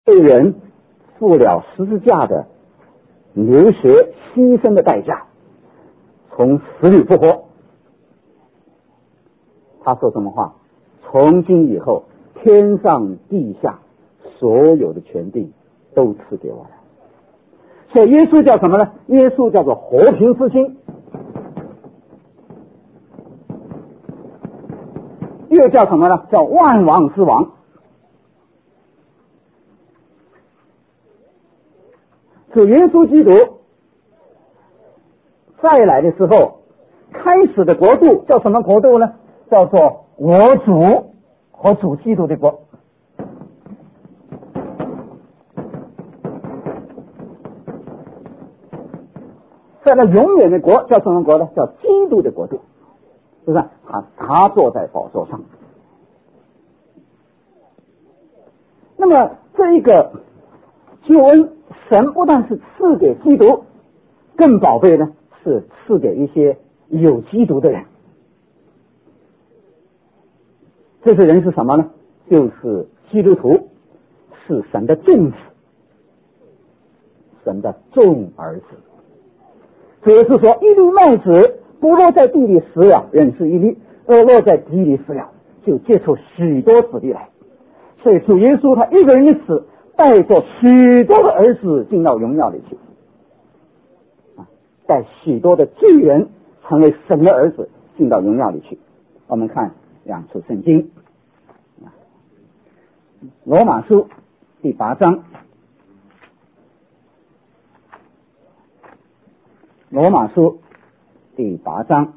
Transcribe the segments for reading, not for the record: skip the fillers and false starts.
为人付了十字架的流血牺牲的代价，从死里复活。他说什么话？从今以后，天上地下所有的权柄都赐给我了。所以耶稣叫什么呢？耶稣叫做和平之星，又叫什么呢？叫万王之王。主耶稣基督再来的时候，开始的国度叫什么国度呢？叫做我主和主基督的国。在那永远的国叫什么国呢？叫基督的国度，是不是？他坐在宝座上。那么这一个救恩，神不但是赐给基督，更宝贝呢是赐给一些有基督的人。这些人是什么呢？就是基督徒，是神的众子，神的众儿子。主是说，一粒麦子不落在地里死了，仍是一粒；而落在地里死了，就结出许多子粒来。所以主耶稣他一个人的死，带着许多的儿子进到荣耀里去，带许多的罪人成为神的儿子进到荣耀里去。我们看两处圣经，罗马书第8章，罗马书第8章，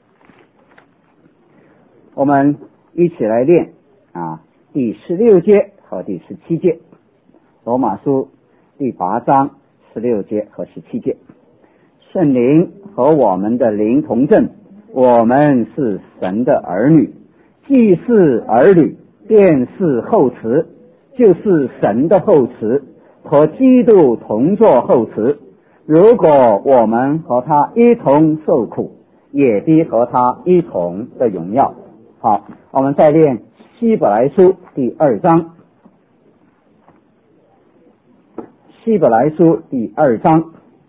我们一起来念第16节和第17节。罗马书第8章16节和17节。圣灵和我们的灵同证，我们是神的儿女，既是儿女，便是后嗣，就是神的后嗣，和基督同作后嗣。如果我们和他一同受苦，也必和他一同的荣耀。好，我们再念希伯来书第2章，希伯来书第2章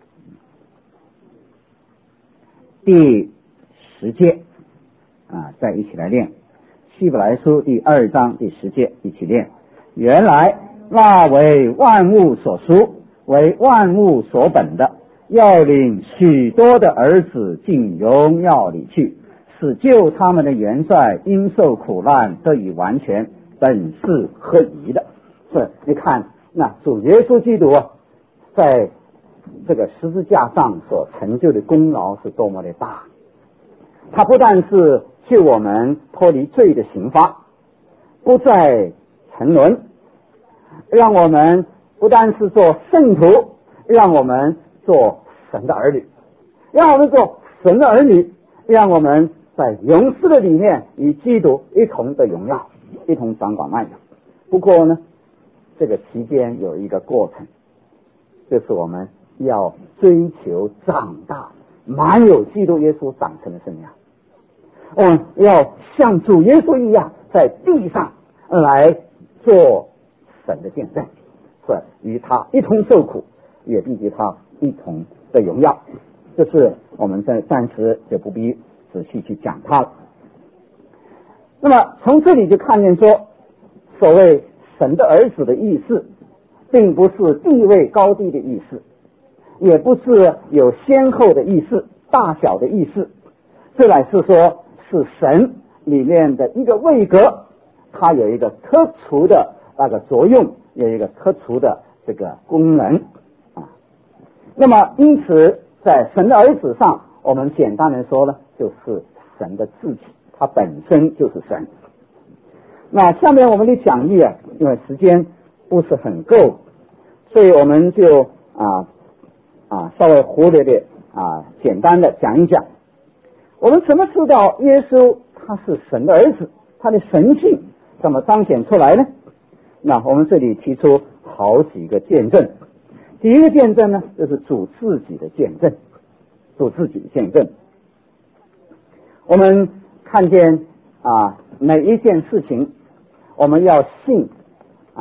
第10节再一起来念希伯来书第2章第10节，一起念。原来那为万物所属，为万物所本的，要领许多的儿子进荣耀里去，使救他们的元帅因受苦难得以完全，本是合宜的。是你看，那主耶稣基督在这个十字架上所成就的功劳是多么的大。他不但是救我们脱离罪的刑罚，不再沉沦，让我们不但是做圣徒，让我们做神的儿女，让我们做神的儿女，让我们在永世的里面与基督一同的荣耀，一同掌管万有。不过呢，这个期间有一个过程，就是我们要追求长大，满有基督耶稣长成的生涯。我们要像主耶稣一样，在地上来做神的见证，是与他一同受苦，也必与他一同的荣耀。这是我们暂时就不必仔细去讲它了。那么从这里就看见说，所谓神的儿子的意思，并不是地位高低的意思，也不是有先后的意思，大小的意思，这乃是说是神里面的一个位格，它有一个特殊的那个作用，有一个特殊的这个功能那么因此在神的儿子上，我们简单的说呢，就是神的自己，它本身就是神。那下面我们的讲义因为时间不是很够，所以我们就稍微忽略的简单的讲一讲，我们怎么知道耶稣他是神的儿子，他的神性怎么彰显出来呢？那我们这里提出好几个见证。第一个见证呢，就是主自己的见证，主自己的见证。我们看见每一件事情，我们要信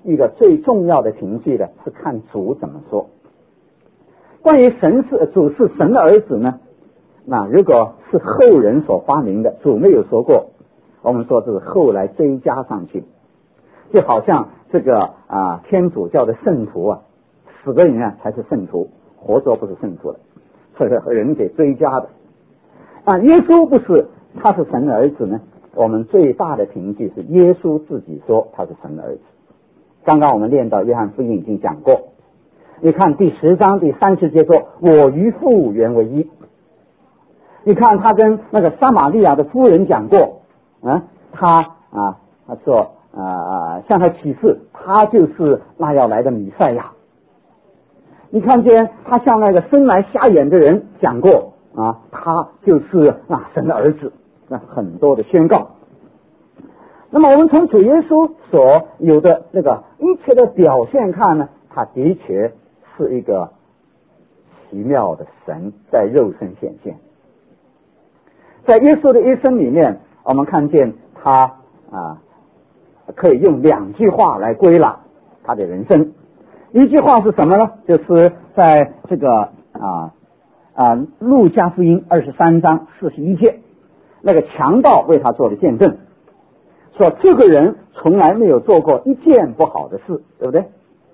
一个最重要的凭据呢，是看主怎么说。关于主是神的儿子呢，那如果是后人所发明的，主没有说过，我们说这是后来追加上去，就好像这个天主教的圣徒啊，死的人啊才是圣徒，活着不是圣徒了，这是人给追加的。耶稣不是，他是神的儿子呢，我们最大的凭据是耶稣自己说他是神的儿子。刚刚我们念到约翰福音已经讲过，你看第10章第30节说，我与父原为一。你看他跟那个撒玛利亚的妇人讲过，他说向他启示他就是那要来的弥赛亚。你看见他向那个生来瞎眼的人讲过他就是神的儿子，很多的宣告。那么我们从主耶稣所有的那个一切的表现看呢，他的确是一个奇妙的神在肉身显现。在耶稣的一生里面，我们看见他可以用2句话来归纳他的人生。一句话是什么呢？就是在这个路加福音23章41节，那个强盗为他做的见证，说这个人从来没有做过一件不好的事，对不对？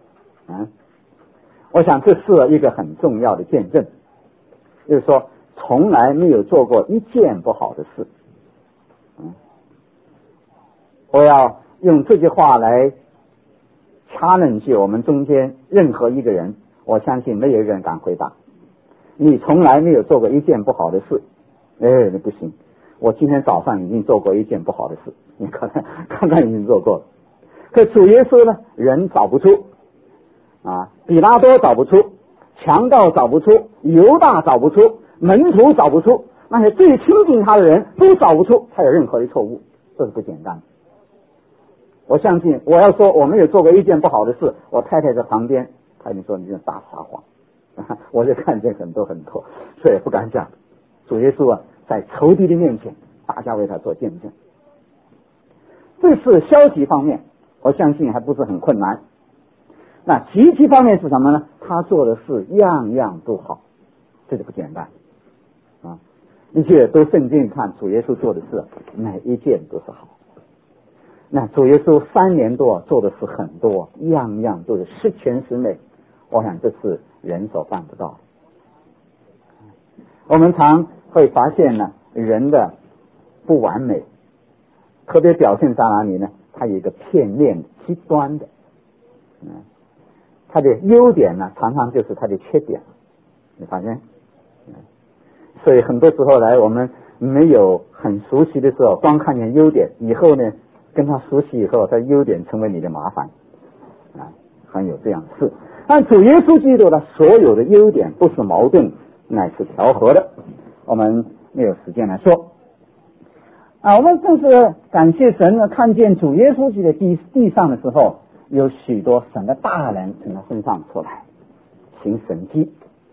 我想这是一个很重要的见证，就是说从来没有做过一件不好的事。我要用这句话来challenge我们中间任何一个人，我相信没有一个人敢回答你从来没有做过一件不好的事。你不行，我今天早上已经做过一件不好的事，你看看刚刚已经做过了。可主耶稣呢，人找不出比拉多找不出，强盗找不出，犹大找不出，门徒找不出，那些最亲近他的人都找不出他有任何的错误，这是不简单。我相信我要说我没有做过一件不好的事，我太太在旁边，她就说你这大撒谎我就看见很多，所以不敢讲。主耶稣在仇敌的面前，大家为他做见证。这是消极方面，我相信还不是很困难。那积极方面是什么呢？他做的事样样都好，这就不简单一切都圣经看主耶稣做的事，每一件都是好。那主耶稣3年多做的事很多，样样都是十全十美，我想这是人所办不到。我们常会发现呢，人的不完美特别表现在哪里呢？他有一个片面极端的他的优点呢，常常就是他的缺点，你发现所以很多时候来我们没有很熟悉的时候，光看见优点，以后呢跟他熟悉以后，他优点成为你的麻烦很有这样的事。但主耶稣基督的所有的优点不是矛盾，乃是调和的，我们没有时间来说我们正是感谢神呢，看见主耶稣在地上的时候，有许多神的大人从他身上出来行神迹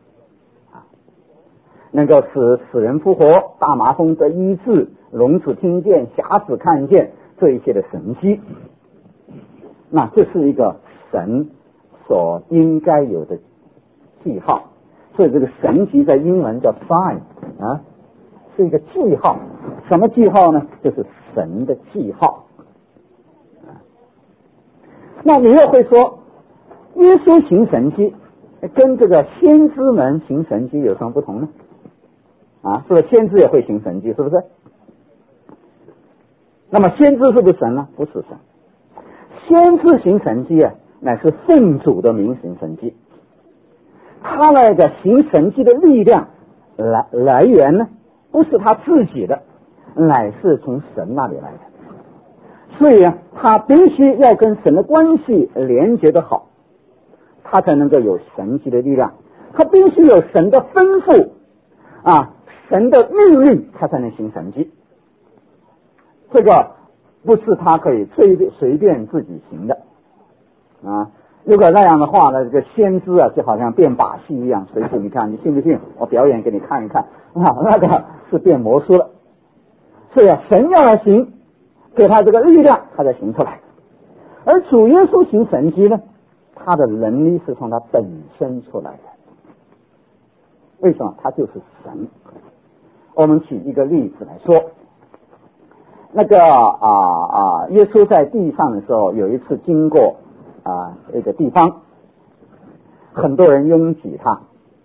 能够使死人复活，大麻风得医治，聋子听见，瞎子看见，这一切的神迹。那这是一个神所应该有的记号，所以这个神迹在英文叫 sign 是一个记号。什么记号呢？就是神的记号那你又会说耶稣行神迹跟这个先知们行神迹有什么不同呢？是不是先知也会行神迹？是不是？那么先知是不是神呢？不是神。先知行神迹乃是奉主的名行神迹，他那个行神迹的力量来源呢，不是他自己的，乃是从神那里来的。所以他必须要跟神的关系连接得好，他才能够有神迹的力量。他必须有神的吩咐神的命令，他才能行神迹。这个不是他可以随便自己行的如果那样的话呢，这个先知就好像变把戏一样，随时你看，你信不信我表演给你看一看那个是变魔术了。所以神要来行，给他这个力量，他才行出来。 而主耶稣行神迹呢，他的能力是从他本身出来的。为什么？他就是神。我们举一个例子来说，耶稣在地上的时候，有一次经过一个地方，很多人拥挤他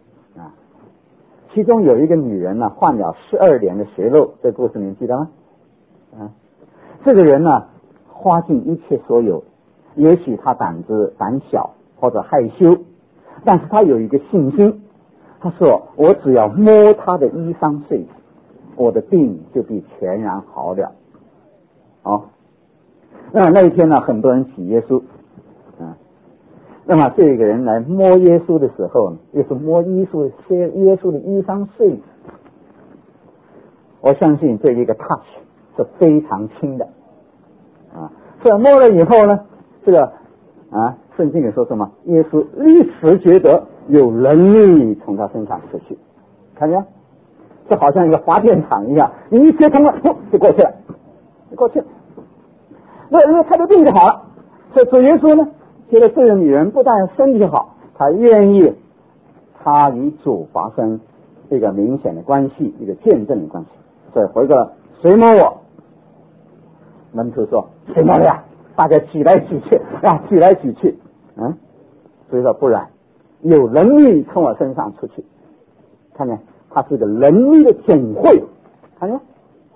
其中有一个女人呢，患了12年的血漏，这故事你记得吗？这个人呢，花尽一切所有，也许他胆小或者害羞，但是他有一个信心，他说我只要摸他的衣裳穗子，我的病就必全然好了。那一天呢，很多人挤耶稣那么这个人来摸耶稣的时候，也是摸耶稣的衣裳穗子。我相信这一个 touch 是非常轻的所以摸了以后呢，这个圣经里说什么？耶稣立时觉得有能力从他身上出去，看见？就好像一个发电厂一样，你一接通了，就过去了，那他的病就好了。所以主耶稣呢，觉得这个女人不但身体好，他愿意他与主发生一个明显的关系，一个见证的关系。所以回个谁摸我？门徒说谁摸了呀？大家挤来挤去所以说不然，有能力从我身上出去。看见？他是个能力的总会，看见？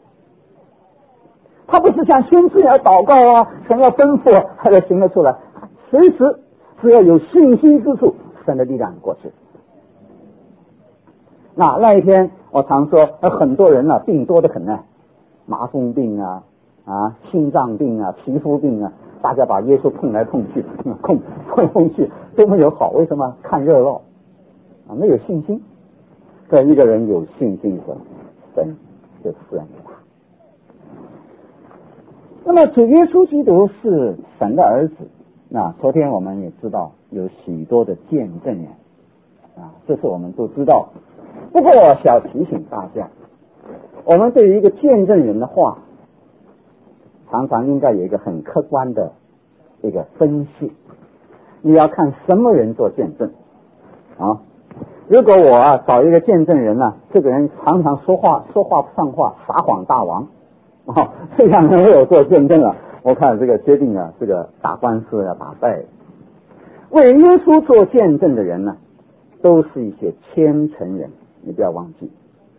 他不是像先知要祷告神要吩咐他才行得出来，随时只要有信心之处，神的力量过去。那一天我常说很多人病多得很麻风病心脏病皮肤病大家把耶稣碰来碰去都没有好。为什么？看热闹没有信心。这一个人有信心时，神就赐恩给他。那么主耶稣基督是神的儿子，昨天我们也知道有许多的见证人这是我们都知道。不过我想提醒大家，我们对于一个见证人的话，常常应该有一个很客观的一个分析。你要看什么人做见证如果我找一个见证人这个人常常说话不上话，撒谎大王这样人为我做见证我看这个决定这个打官司要打败。为耶稣做见证的人都是一些虔诚人，你不要忘记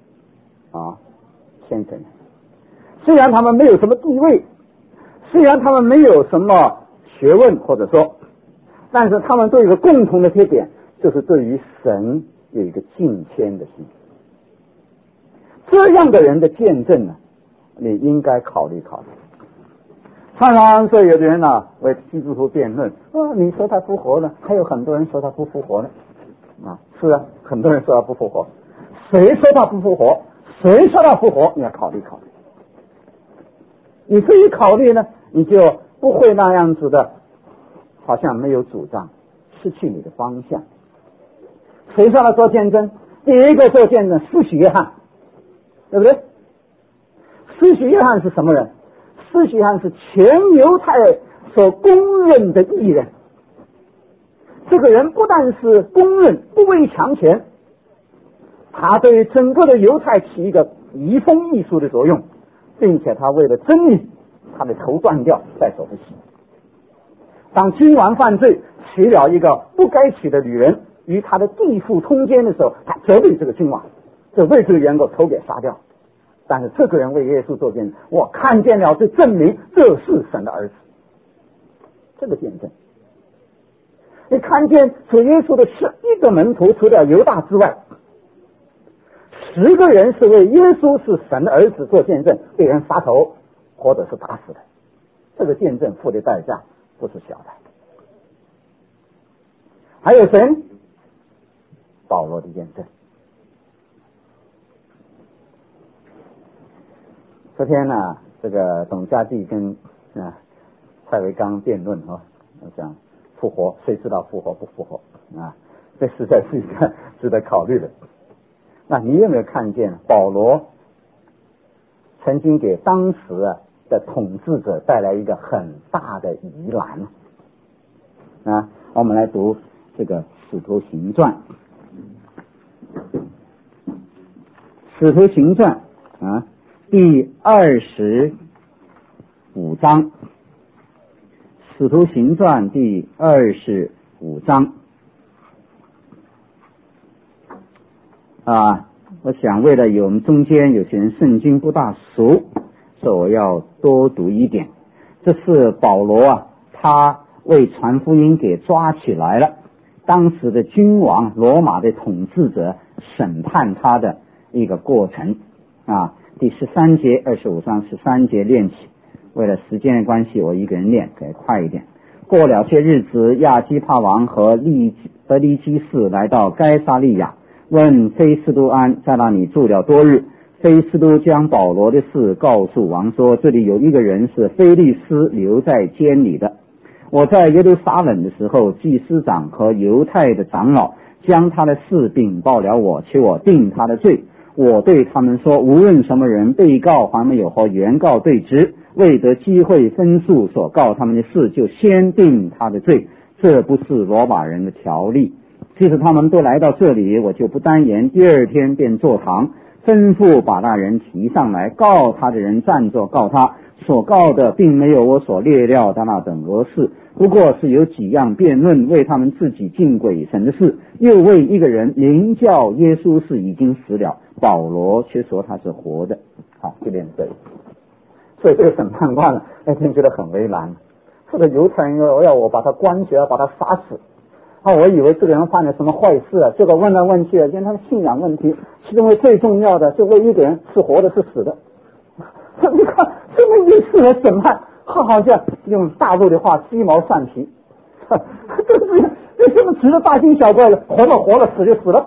虔诚人。虽然他们没有什么地位，虽然他们没有什么学问或者说，但是他们都有一个共同的特点，就是对于神有一个敬虔的心。这样的人的见证你应该考虑考虑。常常说有的人为基督徒辩论你说他复活了，还有很多人说他不复活了是很多人说他不复活。谁说他不复活？谁说他复活？你要考虑考虑。你这一考虑呢，你就不会那样子的好像没有主张，失去你的方向。谁说他做见证？第一个做见证施洗约翰，对不对？施洗约翰是什么人？施洗约翰是全犹太所公认的义人。这个人不但是公认，不畏强权，他对整个的犹太起一个移风易俗的作用，并且他为了真理，他的头断掉在所不惜。当君王犯罪，娶了一个不该娶的女人，与他的弟父通奸的时候，他责备这个君王，就为这个缘故头给杀掉。但是这个人为耶稣做见证，我看见了，这证明这是神的儿子。这个见证，你看见主耶稣的11个门徒，除了犹大之外，10个人是为耶稣是神的儿子做见证，被人杀头或者是打死的。这个见证付的代价不是小的。还有谁？保罗的见证。昨天这个董家骥跟蔡维刚辩论我想复活，谁知道复活不复活这实在是一个值得考虑的。那你有没有看见保罗曾经给当时的统治者带来一个很大的疑难啊。我们来读这个《使徒行传》，《使徒行传》啊，第25章，《使徒行传》第25章啊。我想为了我们中间有些人圣经不大熟，所以我要多读一点。这是保罗啊，他为传福音给抓起来了，当时的君王罗马的统治者审判他的一个过程啊。第13节25章13节练起，为了时间的关系我一个人练，可以快一点。过了些日子，亚基帕王和德利基士来到该撒利亚，问菲斯都安在那里住了多日。菲斯都将保罗的事告诉王说，这里有一个人是菲利斯留在监里的。我在耶路撒冷的时候，祭司长和犹太的长老将他的事禀报了我，求我定他的罪。我对他们说，无论什么人，被告还没有和原告对质，未得机会分诉所告他们的事，就先定他的罪，这不是罗马人的条例。即使他们都来到这里，我就不单言，第二天便坐堂，吩咐把那人提上来，告他的人站着告他，所告的并没有我所列料的那等恶事，不过是有几样辩论，为他们自己敬鬼神的事，又为一个人名叫耶稣是已经死了，保罗却说他是活的。好，就练这里。所以这个审判官那天觉得很为难，这个犹太人要我把他关起来，把他杀死。我以为这个人犯了什么坏事啊，结果问来问去，因为他的信仰问题，其中最重要的就为一个人是活的是死的。你看这么一次的审判，好像用大陆的话鸡毛蒜皮，这什么值得大惊小怪的，活了活了，死就死了。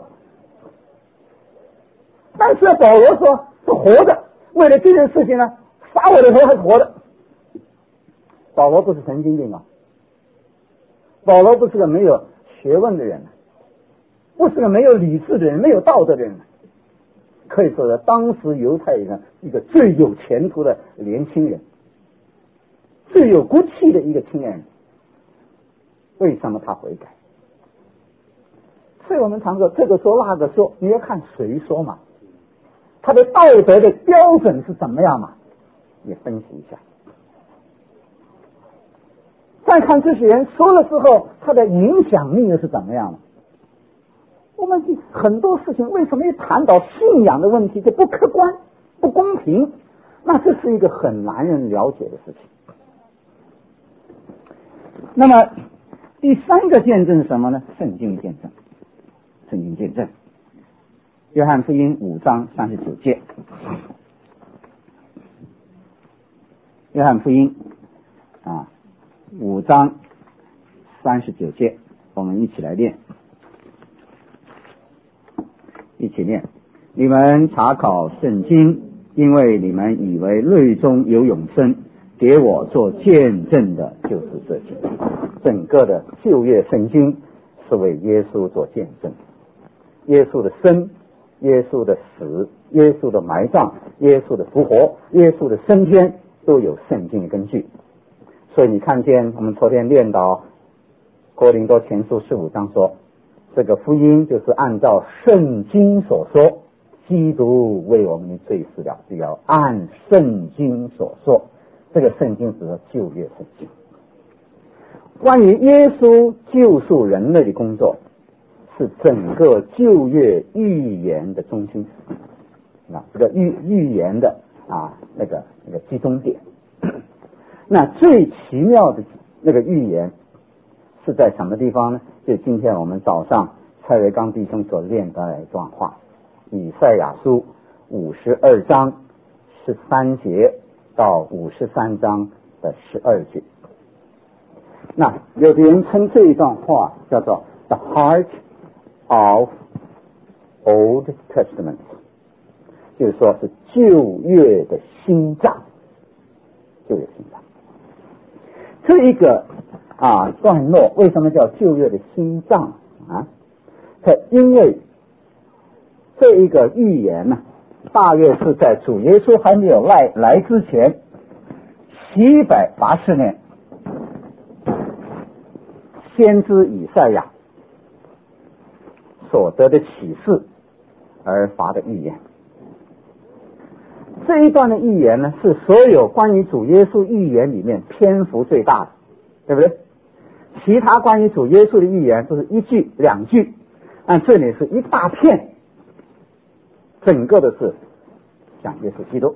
但是保罗说是活的，为了这件事情呢，杀我的时候还是活的。保罗不是神经病啊，保罗不是个没有学问的人，不是个没有理智的人，没有道德的人，可以说是当时犹太人一个最有前途的年轻人，最有骨气的一个青年人。为什么他悔改？所以我们常说这个说那个说，你要看谁说嘛，他的道德的标准是怎么样嘛，你分析一下。再看这些人说了之后，他的影响力又是怎么样的？我们很多事情为什么一谈到信仰的问题就不客观、不公平？那这是一个很难人了解的事情。那么第三个见证是什么呢？圣经见证。圣经见证，约翰福音5章39节。约翰福音5章39节，我们一起来念，一起念。你们查考圣经，因为你们以为内中有永生，给我做见证的就是这些。整个的旧约圣经是为耶稣做见证，耶稣的生，耶稣的死，耶稣的埋葬，耶稣的复活，耶稣的升天，都有圣经的根据。所以你看见我们昨天念到哥林多前书15章说，这个福音就是按照圣经所说，基督为我们的罪死了，就要按圣经所说。这个圣经指的旧约圣经。关于耶稣救赎人类的工作，是整个旧约预言的中心，这个预言的那个集中点。那最奇妙的那个预言是在什么地方呢？就今天我们早上蔡维刚弟兄所念的一段话，以赛亚书52章13节到53章的12节。那有的人称这一段话叫做 The Heart of Old Testament， 就是说是旧约的心脏，旧约心脏。这一个段落为什么叫旧约的心脏因为这一个预言呢，大约是在主耶稣还没有来之前， 780年，先知以赛亚所得的启示而发的预言。这一段的预言呢，是所有关于主耶稣预言里面篇幅最大的，对不对？其他关于主耶稣的预言都是1句2句，但这里是一大片，整个的是讲耶稣基督。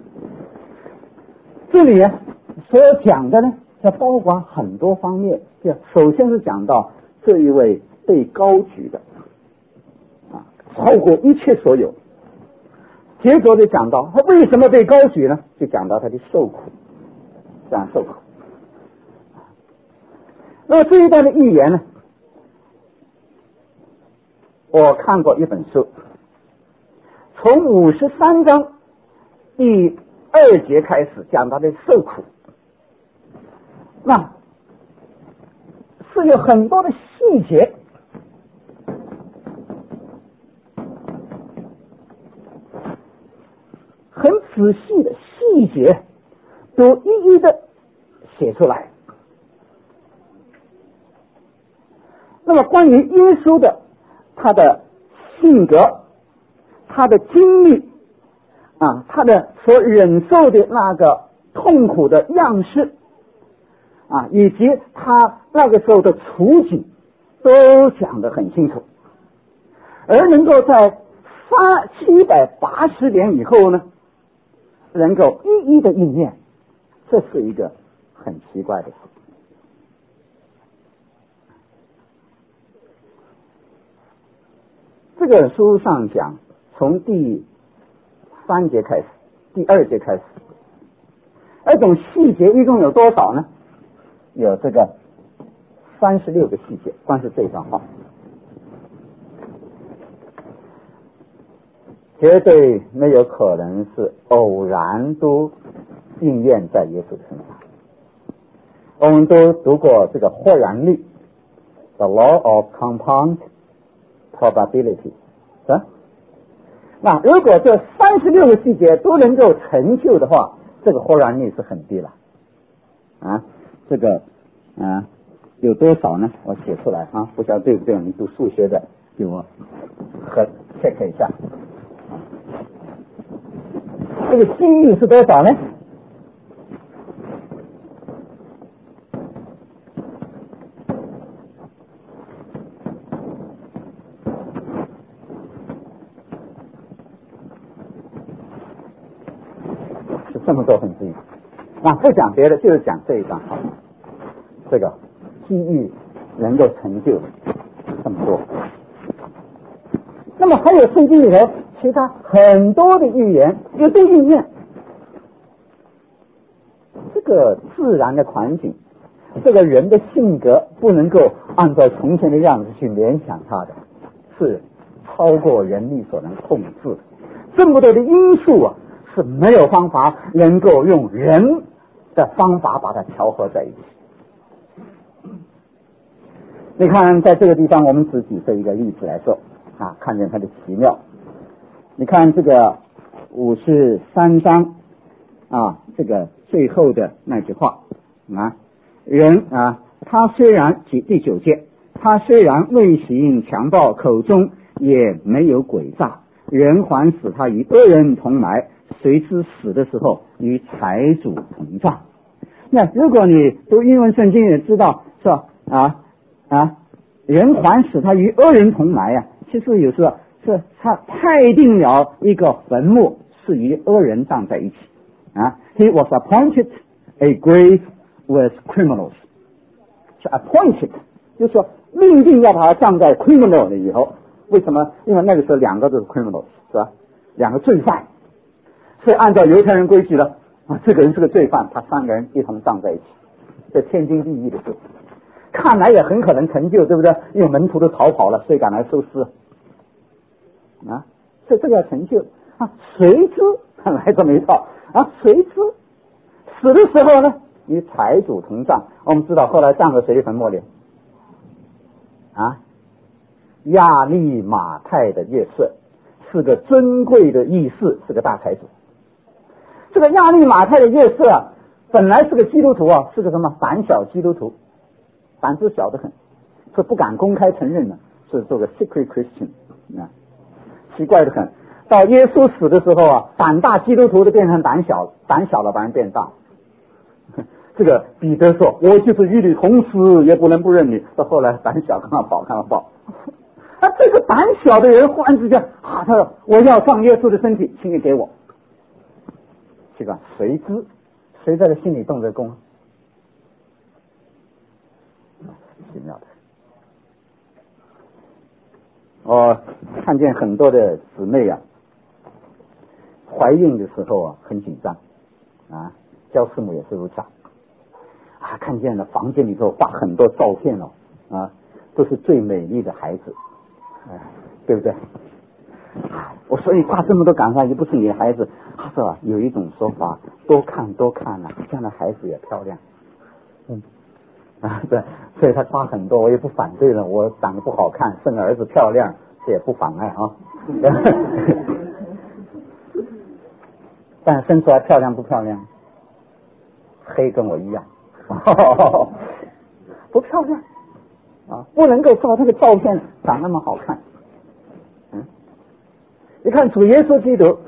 这里所讲的呢，要包括很多方面。首先是讲到这一位被高举的超过一切所有，接着就讲到他为什么被高举呢？就讲到他的受苦，这样受苦。那么这一段的预言呢，我看过一本书，从53章第2节开始讲他的受苦，那是有很多的细节，很仔细的细节都一一的写出来。那么关于耶稣的他的性格，他的经历他的所忍受的那个痛苦的样式以及他那个时候的处境都讲得很清楚，而能够在780年以后呢，能够一一的应验，这是一个很奇怪的事。这个书上讲，从第3节开始，第2节开始，那种细节一共有多少呢？有这个36个细节，光是这段话，绝对没有可能是偶然都应验在耶稣的身上。我们都读过这个或然律 The Law of Compound Probability 是吧？那如果这36个细节都能够成就的话，这个或然律是很低了这个有多少呢？我写出来不晓得对不对？你读数学的给我和 check 一下。这个心率是多少呢？是这么多分之一。不讲别的，就是讲这一段话，这个机遇能够成就这么多。那么还有圣经里头其他很多的预言也都应验。这个自然的环境，这个人的性格不能够按照从前的样子去联想他的，是超过人力所能控制的。这么多的因素是没有方法能够用人的方法把它调和在一起。你看在这个地方我们只举这一个例子来说看见它的奇妙。你看这个53章这个最后的那句话人他虽然第9节，他虽然未行强暴，口中也没有诡诈，人还使他与恶人同埋，谁知死的时候与财主同葬。那如果你读英文圣经也知道是吧人还使他与恶人同埋其实有时候是他派定了一个坟墓是与恶人葬在一起He was appointed a grave with criminals. 是 appointed 就是说命定要把他葬在 criminal 的以后。为什么？因为那个时候两个都是 criminals 是吧？两个罪犯，所以按照犹太人规矩了这个人是个罪犯，他3个人一同葬在一起，这天经地义的事。看来也很可能成就，对不对？因为门徒都逃跑了，谁敢来收尸所以这个要成就谁知来这么一套谁知死的时候呢与财主同葬。我们知道后来葬在谁的坟墓里亚利马太的约瑟是个尊贵的义士，是个大财主。这个亚利马太的约瑟本来是个基督徒啊，是个什么胆小基督徒，胆子小得很，是不敢公开承认的，是做个 secret Christian 啊，奇怪得很。到耶稣死的时候啊，胆大基督徒都变成胆小，胆小的把人变大。这个彼得说：“我就是与你同死，也不能不认你。”到后来胆小，看到宝，看到宝。这个胆小的人忽然之间他说：“我要上耶稣的身体，请你给我。”这个谁知谁在他心里动这功？奇妙的。我看见很多的姊妹啊，怀孕的时候啊很紧张啊，教师母也是如此啊，看见了房间里头挂很多照片哦啊，都是最美丽的孩子，对不对？我说你挂这么多感慨，也不是你的孩子。他说有一种说法，多看多看啊，这样的孩子也漂亮。对，所以他挂很多，我也不反对了。我长得不好看，生儿子漂亮，这也不妨碍啊。但生出来漂亮不漂亮？黑跟我一样，不漂亮啊，不能够照这个照片长那么好看。你看主耶稣基督，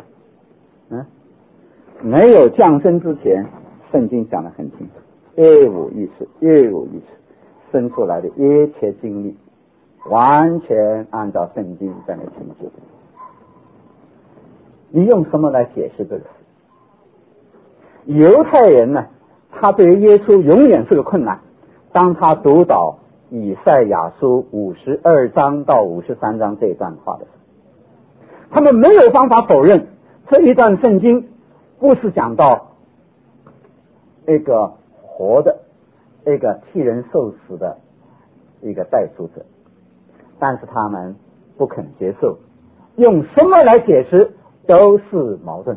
没有降生之前，圣经讲得很清楚，一无一次生出来的一切经历，完全按照圣经在那成就。你用什么来解释这个？犹太人呢，他对于耶稣永远是个困难。当他读到以赛亚书52章到53章这一段话的时候，他们没有办法否认这一段圣经不是讲到一个活的一个替人受死的一个代赎者，但是他们不肯接受，用什么来解释都是矛盾。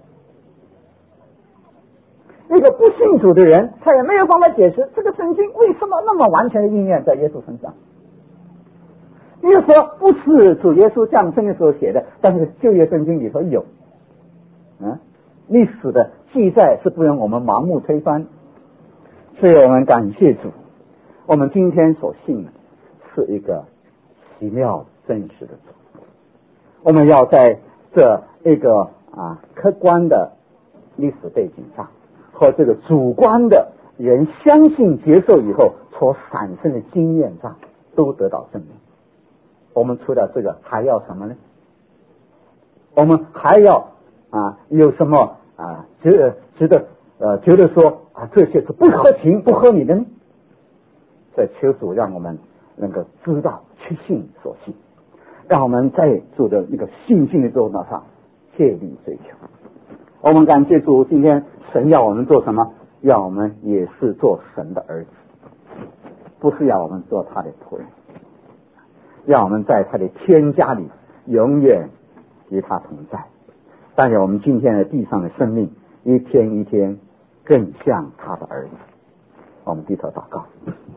一个不信主的人，他也没有办法解释这个圣经为什么那么完全的应验在耶稣身上。你说不是主耶稣降生的时候写的，但是旧约圣经里头有，历史的记载是不容我们盲目推翻。所以我们感谢主，我们今天所信的是一个奇妙真实的主。我们要在这一个客观的历史背景上和这个主观的人相信接受以后所产生的经验上都得到证明。我们除了这个还要什么呢？我们还要有什么值得觉得说这些是不合情不合理的呢？所以求主让我们能够知道去信所信，让我们在主的那个信心的道路上竭力追求。我们感谢主，今天神要我们做什么？要我们也是做神的儿子，不是要我们做他的仆人，让我们在他的天家里永远与他同在。但愿我们今天的地上的生命一天一天更像他的儿子。我们低头祷告。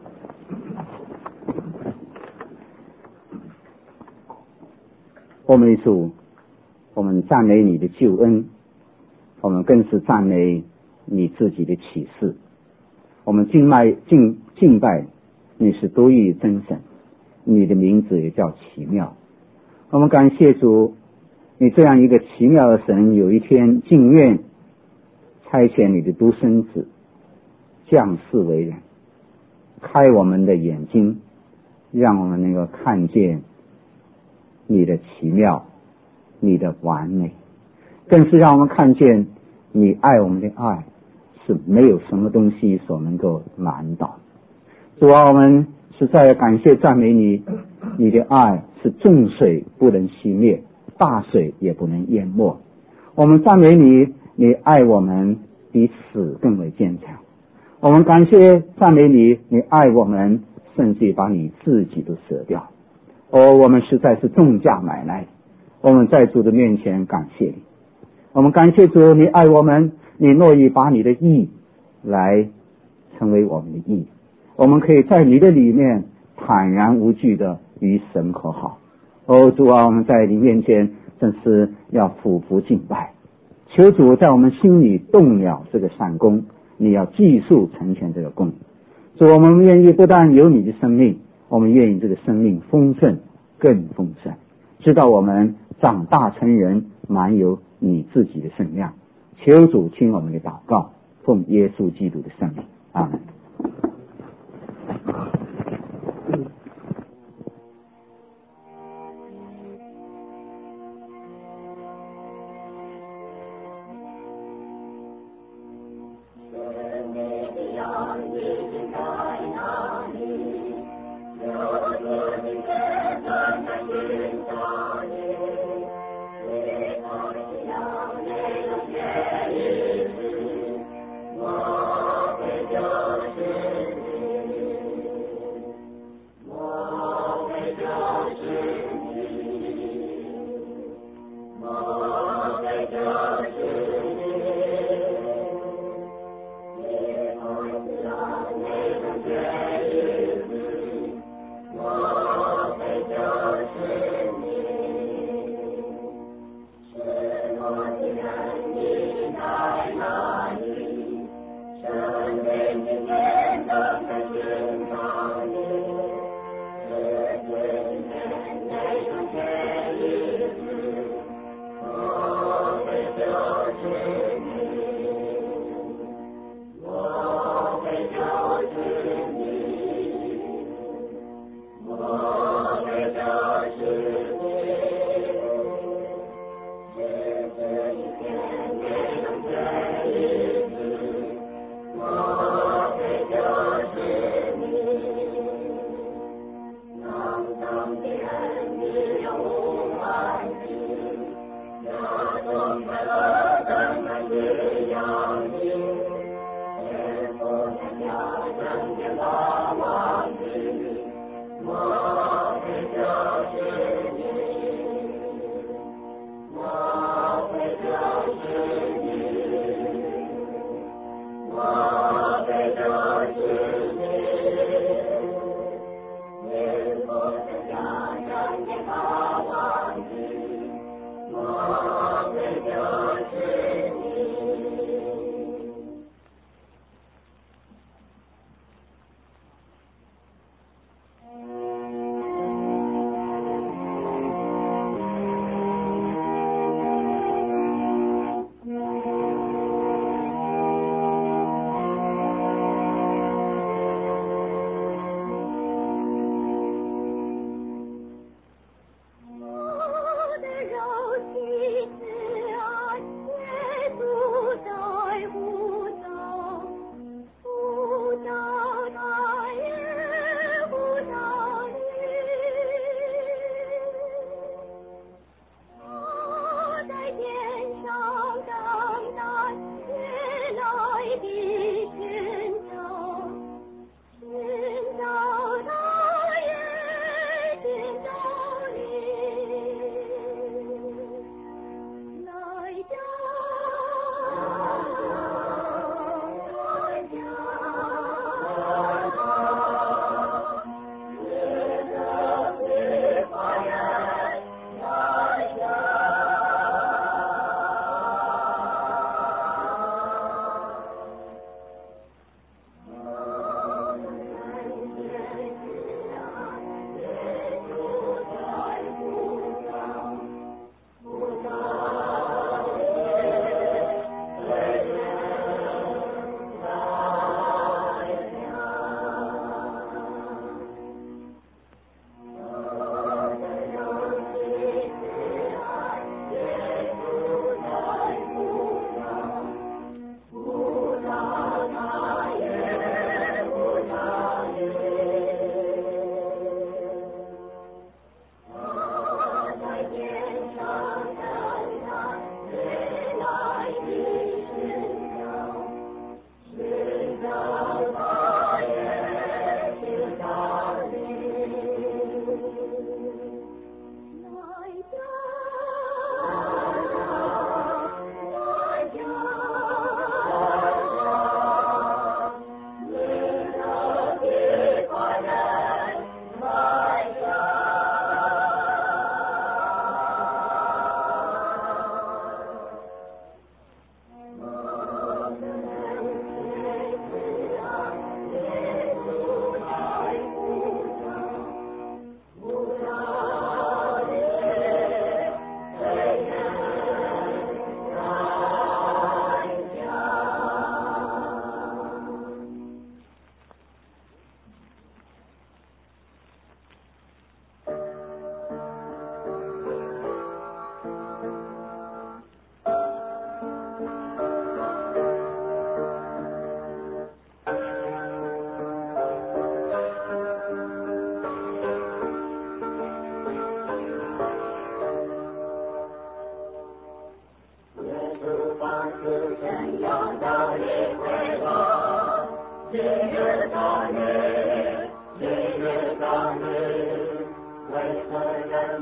我们的主，我们赞美你的救恩，我们更是赞美你自己的启示。我们敬拜你是独一真神，你的名字也叫奇妙。我们感谢主，你这样一个奇妙的神，有一天竟愿差遣你的独生子降世为人，开我们的眼睛，让我们能够看见你的奇妙，你的完美，更是让我们看见你爱我们的爱是没有什么东西所能够拦倒。主啊，我们实在感谢赞美你，你的爱是众水不能熄灭，大水也不能淹没。我们赞美你，你爱我们比死更为坚强。我们感谢赞美你，你爱我们甚至把你自己都舍掉。我们实在是重价买来，我们在主的面前感谢你。我们感谢主，你爱我们，你乐意把你的义来成为我们的义，我们可以在你的里面坦然无惧的与神和好。主啊，我们在你面前真是要俯伏敬拜，求主在我们心里动了这个善功， 你要继续成全这个功。主，我们愿意不但有你的生命，我们愿意这个生命丰盛更丰盛，直到我们长大成人，满有你自己的圣量。求主听我们的祷告，奉耶稣基督的圣名，阿门。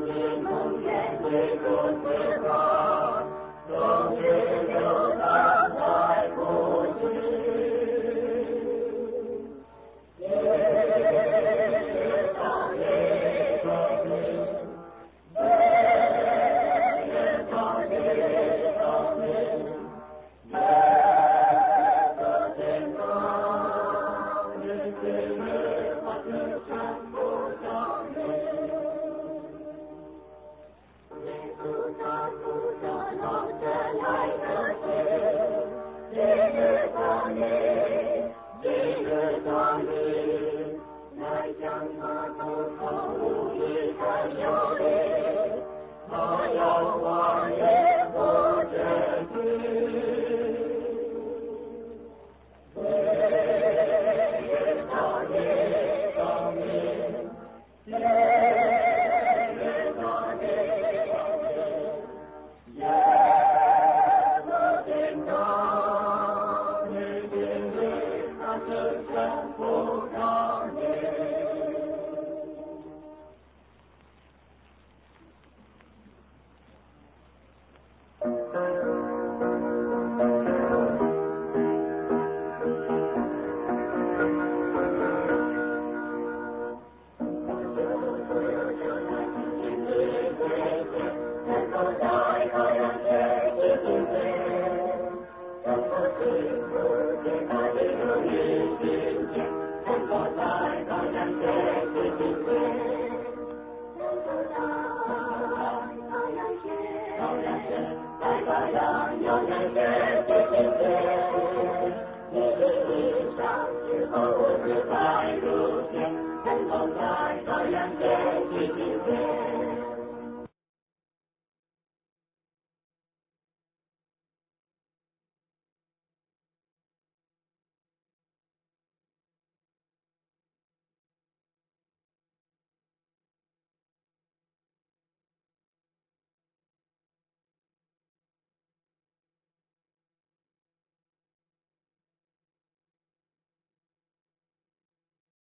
在路边，晨风在朝阳街，地平线。